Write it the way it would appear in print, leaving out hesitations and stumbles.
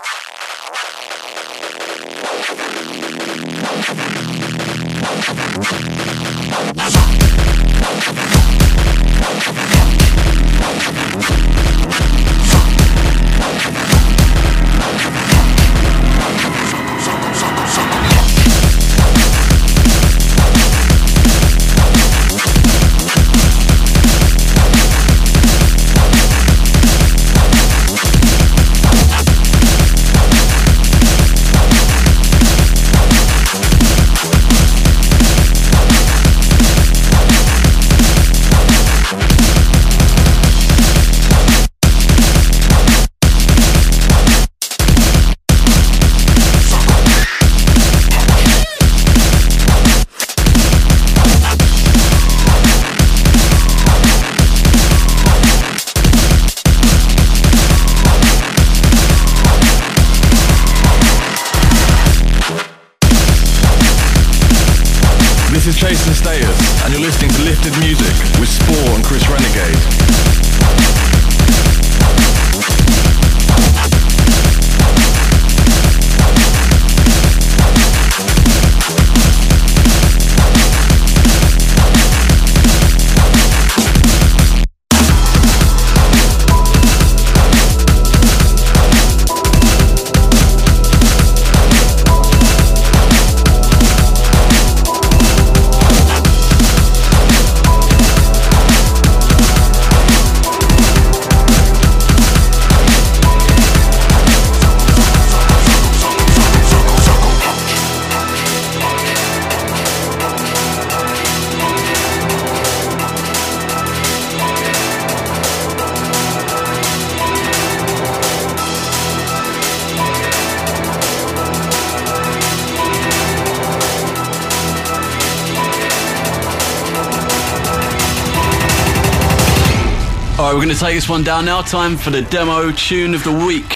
This is Chase and Status, and you're listening to Lifted Music with Spore and Chris Renegade. Alright, we're going to take this one down now. Time for the demo tune of the week.